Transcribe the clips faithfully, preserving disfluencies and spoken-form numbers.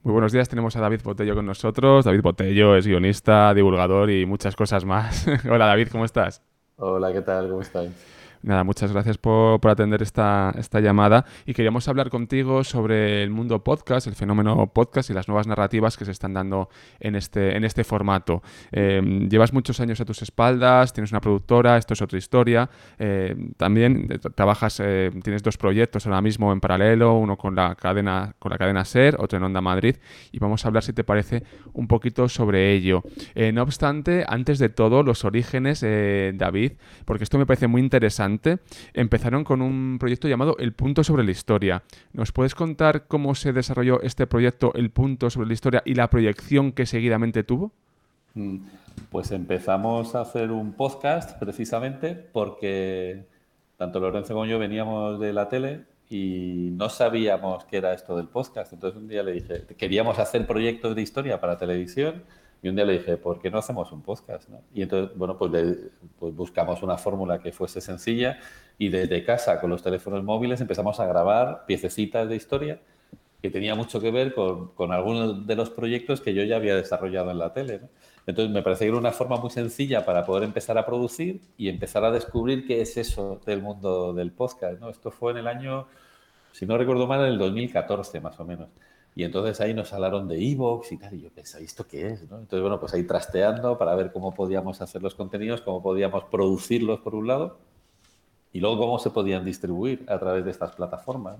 Muy buenos días, tenemos a David Botello con nosotros. David Botello es guionista, divulgador y muchas cosas más. Hola David, ¿cómo estás? Hola, ¿qué tal? ¿Cómo estáis? Nada, muchas gracias por, por atender esta, esta llamada y queríamos hablar contigo sobre el mundo podcast, el fenómeno podcast y las nuevas narrativas que se están dando en este, en este formato. Eh, llevas muchos años a tus espaldas, tienes una productora, esto es otra historia. Eh, también eh, trabajas, eh, tienes dos proyectos ahora mismo en paralelo, uno con la cadena, con la cadena SER, otro en Onda Madrid, y vamos a hablar, si te parece, un poquito sobre ello. Eh, no obstante, antes de todo, los orígenes, eh, David, porque esto me parece muy interesante. Empezaron con un proyecto llamado El Punto sobre la Historia. ¿Nos puedes contar cómo se desarrolló este proyecto, El Punto sobre la Historia, y la proyección que seguidamente tuvo? Mm, Pues empezamos a hacer un podcast precisamente porque tanto Lorenzo como yo veníamos de la tele y no sabíamos qué era esto del podcast. Entonces un día le dije, queríamos hacer proyectos de historia para televisión y un día le dije, ¿por qué no hacemos un podcast? ¿no? Y entonces, bueno, pues, le- pues buscamos una fórmula que fuese sencilla y desde casa con los teléfonos móviles empezamos a grabar piececitas de historia que tenía mucho que ver con, con algunos de los proyectos que yo ya había desarrollado en la tele, ¿no? Entonces me parece que era una forma muy sencilla para poder empezar a producir y empezar a descubrir qué es eso del mundo del podcast, ¿no? Esto fue en el año, si no recuerdo mal, en el dos mil catorce más o menos. Y entonces ahí nos hablaron de iVoox y tal, y yo pensaba, ¿esto qué es? ¿no? Entonces, bueno, pues ahí trasteando para ver cómo podíamos hacer los contenidos, cómo podíamos producirlos por un lado, y luego cómo se podían distribuir a través de estas plataformas.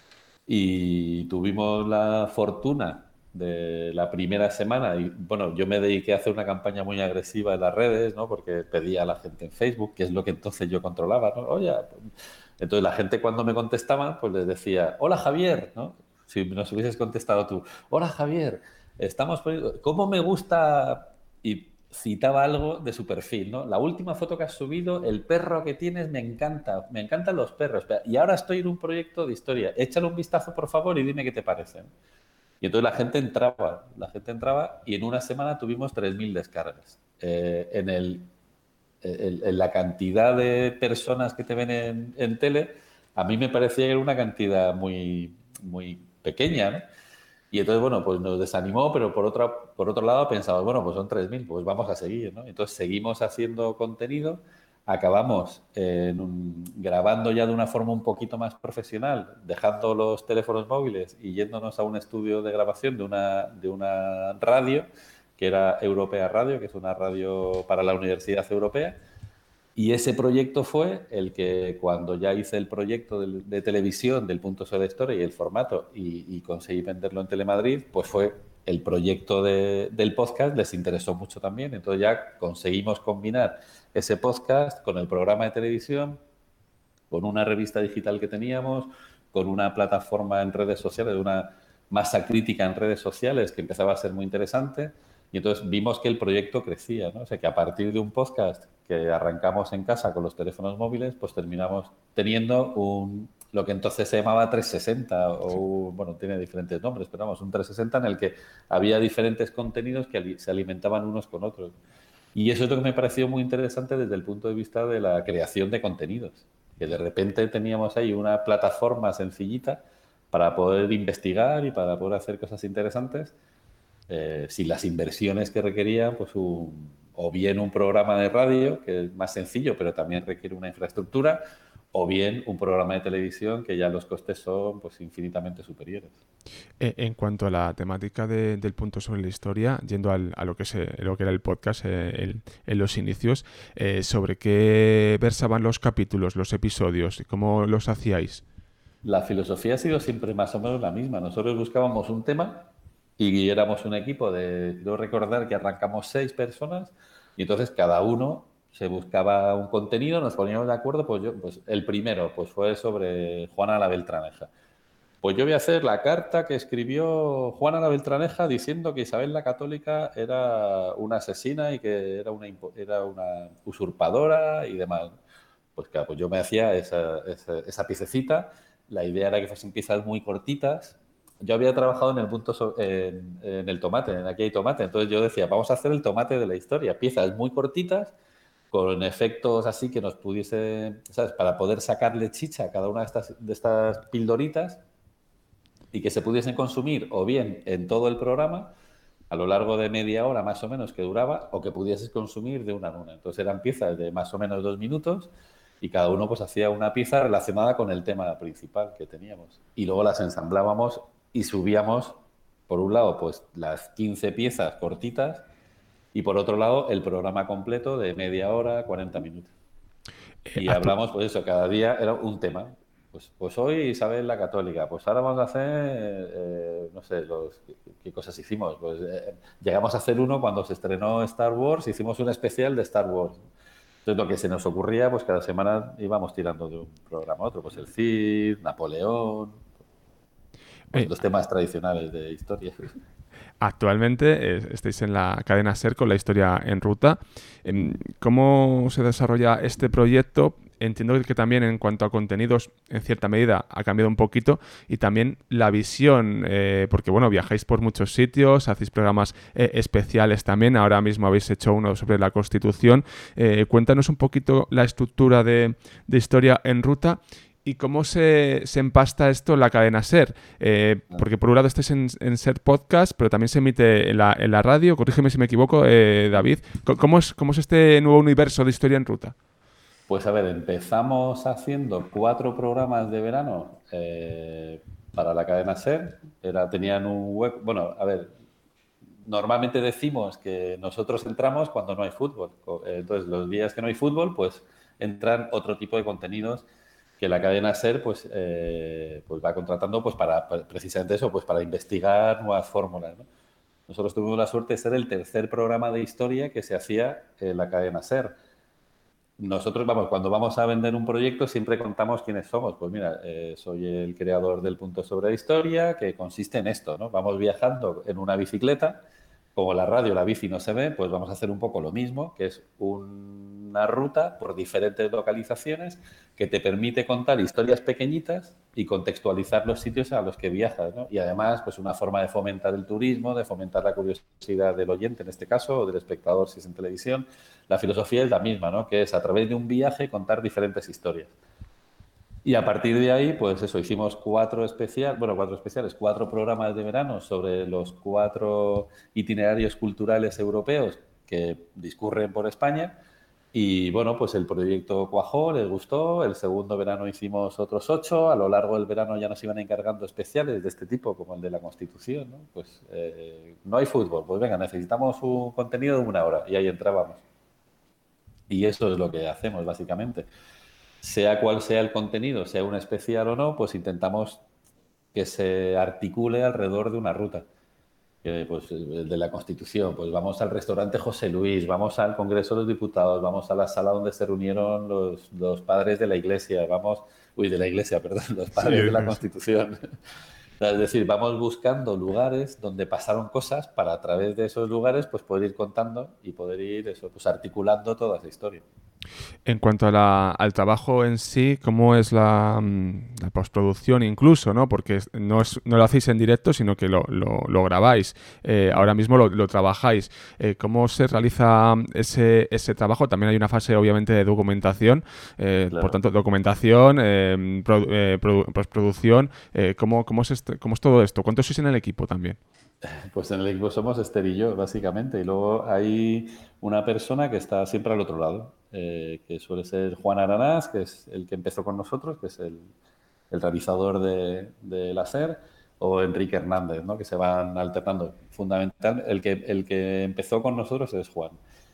Y tuvimos la fortuna de la primera semana, y bueno, yo me dediqué a hacer una campaña muy agresiva en las redes, ¿no? Porque pedía a la gente en Facebook, que es lo que entonces yo controlaba, ¿no? Oye, entonces la gente cuando me contestaba, pues les decía, hola Javier, ¿no? Si nos hubieses contestado tú, hola Javier, estamos poniendo, ¿cómo me gusta? Y citaba algo de su perfil, ¿no? La última foto que has subido, el perro que tienes me encanta, me encantan los perros. Y ahora estoy en un proyecto de historia. Échale un vistazo, por favor, y dime qué te parece. Y entonces la gente entraba, la gente entraba y en una semana tuvimos tres mil descargas. Eh, en, el, en, en la cantidad de personas que te ven en, en tele, a mí me parecía que era una cantidad muy, muy pequeña, ¿no? Y entonces, bueno, pues nos desanimó, pero por otro, por otro lado pensamos, bueno, pues son tres mil, pues vamos a seguir, ¿no? Entonces seguimos haciendo contenido, acabamos en un- grabando ya de una forma un poquito más profesional, dejando los teléfonos móviles y yéndonos a un estudio de grabación de una, de una radio, que era Europea Radio, que es una radio para la Universidad Europea, y ese proyecto fue el que cuando ya hice el proyecto de, de televisión del Punto sobre la Historia y el formato y, y conseguí venderlo en Telemadrid, pues fue el proyecto de, del podcast, les interesó mucho también. Entonces ya conseguimos combinar ese podcast con el programa de televisión, con una revista digital que teníamos, con una plataforma en redes sociales, una masa crítica en redes sociales que empezaba a ser muy interesante. Y entonces vimos que el proyecto crecía, ¿no? O sea, que a partir de un podcast que arrancamos en casa con los teléfonos móviles, pues terminamos teniendo un, lo que entonces se llamaba trescientos sesenta, o bueno, tiene diferentes nombres, pero vamos, un trescientos sesenta en el que había diferentes contenidos que se alimentaban unos con otros. Y eso es lo que me pareció muy interesante desde el punto de vista de la creación de contenidos, que de repente teníamos ahí una plataforma sencillita para poder investigar y para poder hacer cosas interesantes, eh, sin las inversiones que requería, pues un, o bien un programa de radio, que es más sencillo, pero también requiere una infraestructura, o bien un programa de televisión, que ya los costes son pues infinitamente superiores. Eh, en cuanto a la temática de- del punto sobre la historia, yendo al- a lo que, se, lo que era el podcast eh, el- en los inicios, eh, ¿sobre qué versaban los capítulos, los episodios y cómo los hacíais? La filosofía ha sido siempre más o menos la misma. Nosotros buscábamos un tema y éramos un equipo de, debo recordar que arrancamos seis personas y entonces cada uno se buscaba un contenido, nos poníamos de acuerdo, pues yo, pues el primero pues fue sobre Juana la Beltraneja. Pues yo voy a hacer la carta que escribió Juana la Beltraneja diciendo que Isabel la Católica era una asesina y que era una, impo- era una usurpadora y demás. Pues claro, pues yo me hacía esa, esa, esa piececita. La idea era que fuesen piezas muy cortitas. Yo había trabajado en el punto so- en, en el tomate, en Aquí hay tomate. Entonces yo decía, vamos a hacer el tomate de la historia. Piezas muy cortitas, con efectos así que nos pudiese, ¿sabes? Para poder sacarle chicha a cada una de estas, de estas pildoritas y que se pudiesen consumir o bien en todo el programa, a lo largo de media hora más o menos que duraba, o que pudieses consumir de una en una. Entonces eran piezas de más o menos dos minutos y cada uno pues hacía una pieza relacionada con el tema principal que teníamos. Y luego las ensamblábamos y subíamos, por un lado, pues las quince piezas cortitas y por otro lado el programa completo de media hora, cuarenta minutos. Eh, Y actu- hablamos, pues eso, cada día era un tema. Pues, pues hoy Isabel la Católica, pues ahora vamos a hacer, eh, no sé, los, ¿qué, qué cosas hicimos? Pues eh, llegamos a hacer uno cuando se estrenó Star Wars, hicimos un especial de Star Wars. Entonces lo que se nos ocurría, pues cada semana íbamos tirando de un programa a otro, pues el Cid, Napoleón, pues eh, los temas tradicionales de historia. Actualmente eh, estáis en la cadena SER con la historia en ruta. Em, ¿Cómo se desarrolla este proyecto? Entiendo que también en cuanto a contenidos, en cierta medida, ha cambiado un poquito y también la visión, eh, porque bueno, viajáis por muchos sitios, hacéis programas eh, especiales también, ahora mismo habéis hecho uno sobre la Constitución. Eh, cuéntanos un poquito la estructura de, de historia en ruta y cómo se, se empasta esto en la cadena SER. Eh, porque por un lado estáis en, en SER Podcast, pero también se emite en la, en la radio. Corrígeme si me equivoco, eh, David. ¿Cómo es, ¿Cómo es este nuevo universo de historia en ruta? Pues a ver, empezamos haciendo cuatro programas de verano eh, para la cadena SER. Era, tenían un web, bueno, a ver, normalmente decimos que nosotros entramos cuando no hay fútbol. Entonces, los días que no hay fútbol, pues entran otro tipo de contenidos que la cadena SER pues, eh, pues va contratando pues para, para precisamente eso, pues para investigar nuevas fórmulas, ¿no? Nosotros tuvimos la suerte de ser el tercer programa de historia que se hacía en la cadena SER. Nosotros, vamos, cuando vamos a vender un proyecto siempre contamos quiénes somos. Pues mira, eh, soy el creador del punto sobre la historia, que consiste en esto, ¿no? Vamos viajando en una bicicleta, como la radio, la bici no se ve, pues vamos a hacer un poco lo mismo, que es una ruta por diferentes localizaciones que te permite contar historias pequeñitas y contextualizar los sitios a los que viajas, ¿no? Y además, pues una forma de fomentar el turismo, de fomentar la curiosidad del oyente en este caso, o del espectador si es en televisión. La filosofía es la misma, ¿no? Que es a través de un viaje contar diferentes historias. Y a partir de ahí, pues eso, hicimos cuatro especiales, bueno, cuatro especiales, cuatro programas de verano sobre los cuatro itinerarios culturales europeos que discurren por España. Y bueno, pues el proyecto cuajó, les gustó. El segundo verano hicimos otros ocho. A lo largo del verano ya nos iban encargando especiales de este tipo, como el de la Constitución, ¿no? Pues eh, no hay fútbol, pues venga, necesitamos un contenido de una hora. Y ahí entrábamos. Y eso es lo que hacemos, básicamente. Sea cual sea el contenido, sea un especial o no, pues intentamos que se articule alrededor de una ruta. Eh, pues el de la Constitución, pues vamos al restaurante José Luis, vamos al Congreso de los Diputados, vamos a la sala donde se reunieron los, los padres de la Iglesia, vamos, uy, de la Iglesia, perdón, los Sí, padres de la es- Constitución. Es decir, vamos buscando lugares donde pasaron cosas para a través de esos lugares pues poder ir contando y poder ir eso, pues articulando toda esa historia. En cuanto a la- al trabajo en sí, ¿cómo es la, mm, la postproducción incluso, ¿no? Porque es- no, es- no lo hacéis en directo, sino que lo, lo- lo grabáis. Eh, ahora mismo lo, lo trabajáis. Eh, ¿cómo se realiza ese, ese trabajo? También hay una fase, obviamente, de documentación. Eh, por Claro. tanto, documentación, eh, produ- eh, produ- postproducción. Eh, ¿cómo, cómo es este- cómo es todo esto? ¿Cuántos sois en el equipo también? Pues en el equipo somos Esther y yo, básicamente. Y luego hay una persona que está siempre al otro lado, eh, que suele ser Juan Aranás, que es el que empezó con nosotros, que es el, el realizador de, de la SER, o Enrique Hernández, ¿no? Que se van alternando. Fundamental, el que, el que empezó con nosotros es Juan.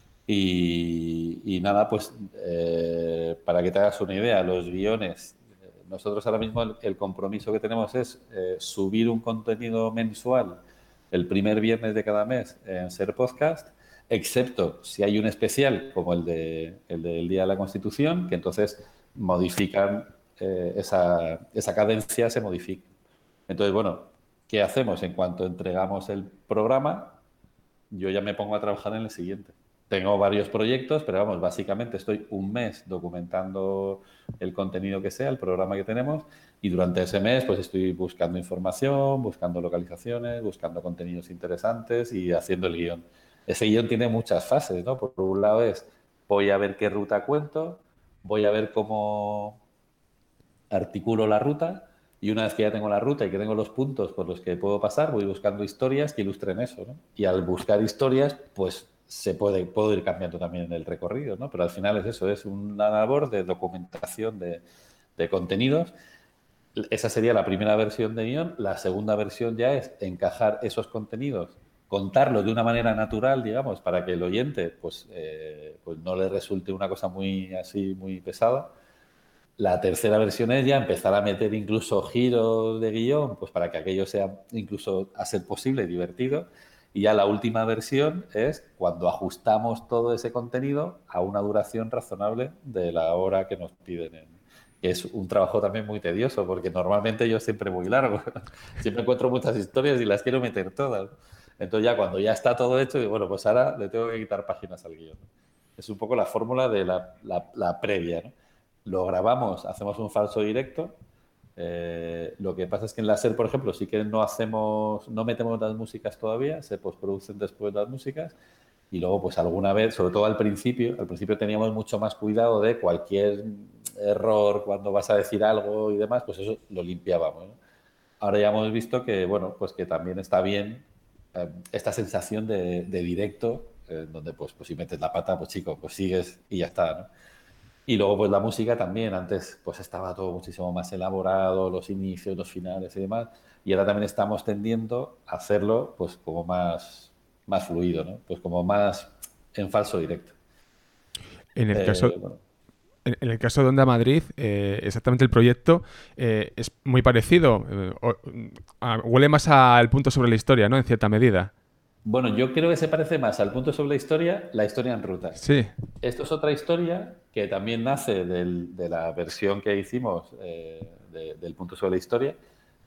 Y, y nada, pues eh, para que te hagas una idea, los guiones, eh, nosotros ahora mismo el, el compromiso que tenemos es eh, subir un contenido mensual el primer viernes de cada mes en Ser Podcast, excepto si hay un especial como el, de, el del Día de la Constitución, que entonces modifican eh, esa, esa cadencia, se modifica. Entonces, bueno, ¿qué hacemos? En cuanto entregamos el programa, yo ya me pongo a trabajar en el siguiente. Tengo varios proyectos, pero vamos, básicamente estoy un mes documentando el contenido que sea, el programa que tenemos, y durante ese mes pues estoy buscando información, buscando localizaciones, buscando contenidos interesantes y haciendo el guión. Ese guión tiene muchas fases, ¿no? Por un lado es, voy a ver qué ruta cuento, voy a ver cómo articulo la ruta Y una vez que ya tengo la ruta y que tengo los puntos por los que puedo pasar, voy buscando historias que ilustren eso, ¿no? Y al buscar historias, pues se puede, puedo ir cambiando también el recorrido, ¿no? Pero al final es eso, es una labor de documentación de, de contenidos. Esa sería la primera versión de guión. La segunda versión ya es encajar esos contenidos, contarlo de una manera natural, digamos, para que el oyente pues, eh, pues no le resulte una cosa muy así, muy pesada. La tercera versión es ya empezar a meter incluso giros de guión, pues para que aquello sea incluso a ser posible divertido. Y ya la última versión es cuando ajustamos todo ese contenido a una duración razonable de la hora que nos piden. En, que es un trabajo también muy tedioso, porque normalmente yo siempre muy largo. Siempre encuentro muchas historias y las quiero meter todas. Entonces ya cuando ya está todo hecho, digo, bueno, pues ahora le tengo que quitar páginas al guión. Es un poco la fórmula de la, la, la previa, ¿no? Lo grabamos, hacemos un falso directo. Eh, lo que pasa es que en la SER, por ejemplo, sí que no hacemos, no metemos las músicas todavía, se postproducen después las músicas y luego, pues alguna vez, sobre todo al principio, al principio teníamos mucho más cuidado de cualquier error cuando vas a decir algo y demás, pues eso lo limpiábamos, ¿no? Ahora ya hemos visto que, bueno, pues que también está bien eh, esta sensación de, de directo, eh, donde pues, pues si metes la pata, pues chico, pues sigues y ya está, ¿no? Y luego, pues la música también. Antes, pues estaba todo muchísimo más elaborado, los inicios, los finales y demás. Y ahora también estamos tendiendo a hacerlo, pues como más, más fluido, ¿no? Pues como más en falso directo. En el caso, Eh, bueno. en, en el caso de Onda Madrid, eh, exactamente el proyecto eh, es muy parecido. Eh, o, a, huele más al punto sobre la historia, ¿no? En cierta medida. Bueno, yo creo que se parece más al punto sobre la historia, la historia en ruta. Sí. Esto es otra historia que también nace del, de la versión que hicimos eh, de, del punto sobre la historia,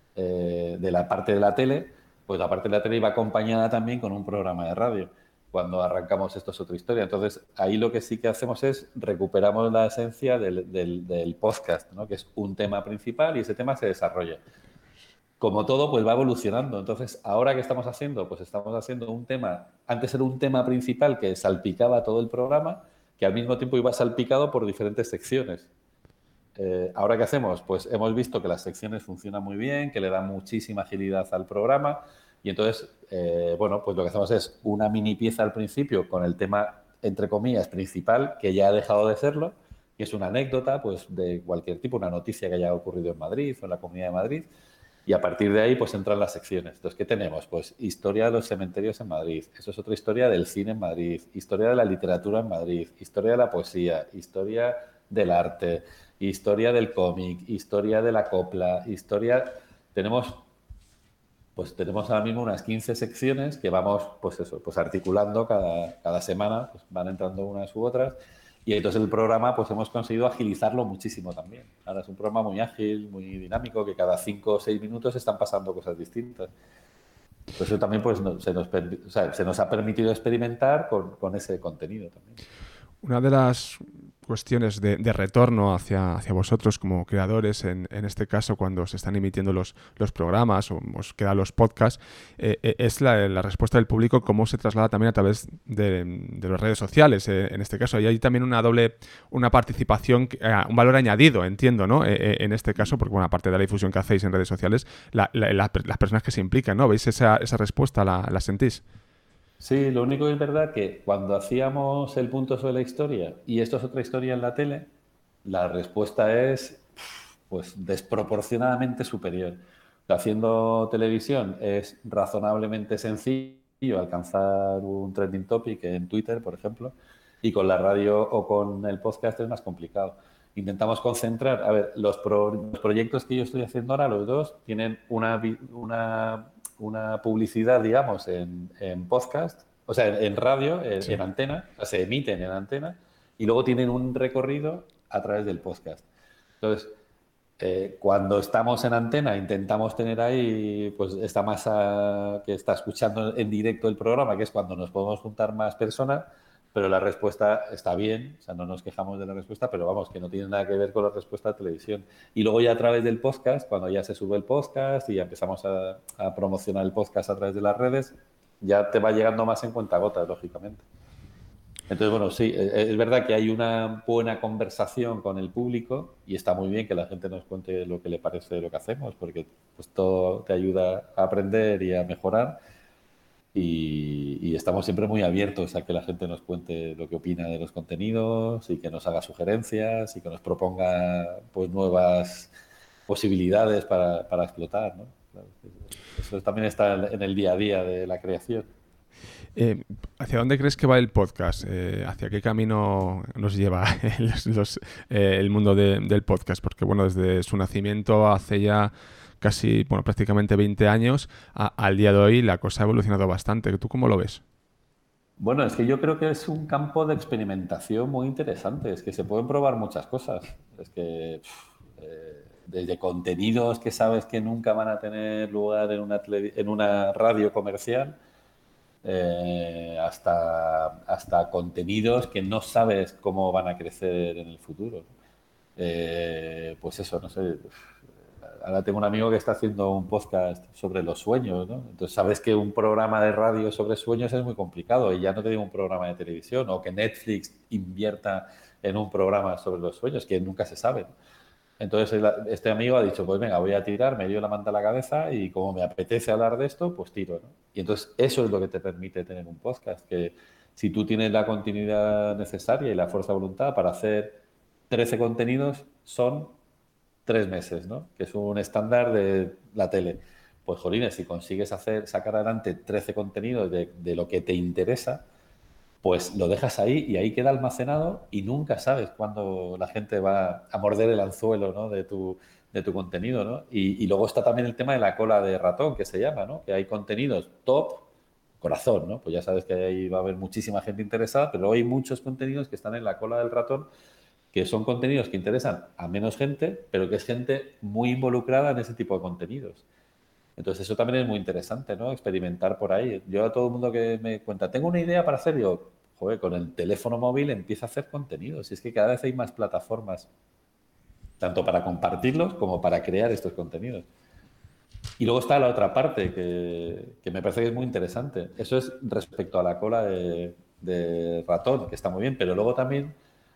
eh, de la parte de la tele. Pues la parte de la tele iba acompañada también con un programa de radio. Cuando arrancamos esto es otra historia. Entonces, ahí lo que sí que hacemos es recuperamos la esencia del, del, del podcast, ¿no? Que es un tema principal y ese tema se desarrolla. Como todo, pues va evolucionando. Entonces, ahora que estamos haciendo, pues estamos haciendo un tema, antes era un tema principal que salpicaba todo el programa, que al mismo tiempo iba salpicado por diferentes secciones. Eh, ahora, ¿qué hacemos? Pues hemos visto que las secciones funcionan muy bien, que le dan muchísima agilidad al programa y entonces, eh, bueno, pues lo que hacemos es una mini pieza al principio con el tema, entre comillas, principal, que ya ha dejado de serlo, que es una anécdota, pues de cualquier tipo, una noticia que haya ocurrido en Madrid o en la Comunidad de Madrid. Y a partir de ahí, pues entran las secciones. Entonces, ¿qué tenemos? Pues historia de los cementerios en Madrid. Eso es otra historia del cine en Madrid. Historia de la literatura en Madrid. Historia de la poesía. Historia del arte. Historia del cómic. Historia de la copla. Historia... Tenemos, pues tenemos ahora mismo unas quince secciones que vamos, pues eso, pues articulando cada, cada semana. Pues van entrando unas u otras. Y entonces el programa, pues hemos conseguido agilizarlo muchísimo también. Ahora es un programa muy ágil, muy dinámico, que cada cinco o seis minutos están pasando cosas distintas. Por eso también pues, no, se, nos, o sea, se nos ha permitido experimentar con, con ese contenido también. Una de las cuestiones de, de retorno hacia, hacia vosotros como creadores, en, en este caso cuando se están emitiendo los, los programas o os quedan los podcasts, eh, es la, la respuesta del público, cómo se traslada también a través de, de las redes sociales, eh, en este caso. Y hay también una doble, una participación, eh, un valor añadido, entiendo, ¿no? Eh, eh, en este caso, porque bueno, aparte de la difusión que hacéis en redes sociales, la, la, la, las personas que se implican, ¿no? ¿Veis esa, esa respuesta, la, la sentís? Sí, lo único que es verdad que cuando hacíamos el punto sobre la historia y esto es otra historia en la tele, la respuesta es pues desproporcionadamente superior. Haciendo televisión es razonablemente sencillo alcanzar un trending topic en Twitter, por ejemplo, y con la radio o con el podcast es más complicado. Intentamos concentrar, a ver, los, pro, los proyectos que yo estoy haciendo ahora, los dos, tienen una, una una publicidad, digamos, en, en podcast, o sea, en, en radio, en, sí. en antena, o sea, se emiten en antena y luego tienen un recorrido a través del podcast. Entonces, eh, cuando estamos en antena intentamos tener ahí, pues, esta masa que está escuchando en directo el programa, que es cuando nos podemos juntar más personas, pero la respuesta está bien, o sea, no nos quejamos de la respuesta, pero vamos, que no tiene nada que ver con la respuesta de televisión. Y luego ya a través del podcast, cuando ya se sube el podcast y ya empezamos a, a promocionar el podcast a través de las redes, ya te va llegando más en cuentagotas, lógicamente. Entonces, bueno, sí, es verdad que hay una buena conversación con el público y está muy bien que la gente nos cuente lo que le parece de lo que hacemos, porque pues todo te ayuda a aprender y a mejorar. Y, y estamos siempre muy abiertos a que la gente nos cuente lo que opina de los contenidos y que nos haga sugerencias y que nos proponga pues nuevas posibilidades para, para explotar, ¿no? Claro, eso también está en el día a día de la creación. Eh, ¿Hacia dónde crees que va el podcast? Eh, ¿Hacia qué camino nos lleva los, los, eh, el mundo de, del podcast? Porque, bueno, desde su nacimiento hace ya casi, bueno, prácticamente veinte años, a, al día de hoy la cosa ha evolucionado bastante. ¿Tú cómo lo ves? Bueno, es que yo creo que es un campo de experimentación muy interesante. Es que se pueden probar muchas cosas. Es que pff, eh, desde contenidos que sabes que nunca van a tener lugar en una, televi- en una radio comercial, eh, hasta, hasta contenidos que no sabes cómo van a crecer en el futuro. Eh, pues eso, no sé. Ahora tengo un amigo que está haciendo un podcast sobre los sueños, ¿no? Entonces sabes que un programa de radio sobre sueños es muy complicado y ya no te digo un programa de televisión o que Netflix invierta en un programa sobre los sueños, que nunca se sabe, ¿no? Entonces este amigo ha dicho, pues venga, voy a tirar, me dio la manta a la cabeza y como me apetece hablar de esto, pues tiro, ¿no? Y entonces eso es lo que te permite tener un podcast, que si tú tienes la continuidad necesaria y la fuerza de voluntad para hacer trece contenidos, son tres meses, ¿no? Que es un estándar de la tele. Pues, jolines, si consigues hacer, sacar adelante trece contenidos de, de lo que te interesa, pues lo dejas ahí y ahí queda almacenado y nunca sabes cuándo la gente va a morder el anzuelo, ¿no? de, tu, de tu contenido, ¿no? Y, y luego está también el tema de la cola de ratón, que se llama, ¿no? Que hay contenidos top, corazón, ¿no? Pues ya sabes que ahí va a haber muchísima gente interesada, pero luego hay muchos contenidos que están en la cola del ratón, que son contenidos que interesan a menos gente, pero que es gente muy involucrada en ese tipo de contenidos. Entonces eso también es muy interesante, ¿no? Experimentar por ahí. Yo a todo el mundo que me cuenta, tengo una idea para hacer, yo, joder, con el teléfono móvil empieza a hacer contenidos. Y es que cada vez hay más plataformas, tanto para compartirlos como para crear estos contenidos. Y luego está la otra parte que, que me parece que es muy interesante. Eso es respecto a la cola de, de ratón, que está muy bien, pero luego también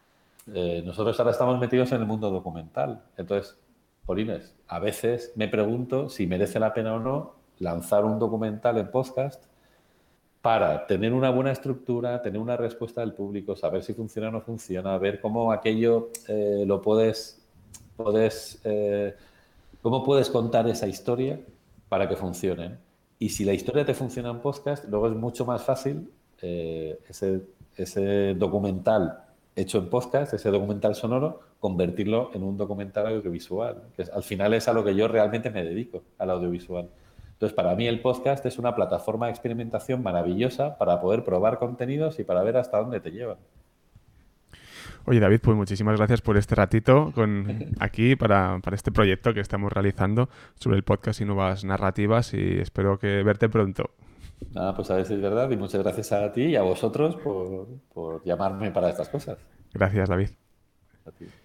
eh, nosotros ahora estamos metidos en el mundo documental. Entonces, Polines, a veces me pregunto si merece la pena o no lanzar un documental en podcast para tener una buena estructura, tener una respuesta del público, saber si funciona o no funciona, ver cómo aquello eh, lo puedes, puedes eh, cómo puedes contar esa historia para que funcione. Y si la historia te funciona en podcast, luego es mucho más fácil eh, ese, ese documental hecho en podcast, ese documental sonoro, convertirlo en un documental audiovisual, que es, al final es a lo que yo realmente me dedico, al audiovisual. Entonces, para mí el podcast es una plataforma de experimentación maravillosa para poder probar contenidos y para ver hasta dónde te llevan. Oye, David, pues muchísimas gracias por este ratito con, aquí para, para este proyecto que estamos realizando sobre el podcast y nuevas narrativas y espero que verte pronto. Nada, pues a ver si es verdad y muchas gracias a ti y a vosotros por, por llamarme para estas cosas. Gracias, David. A ti.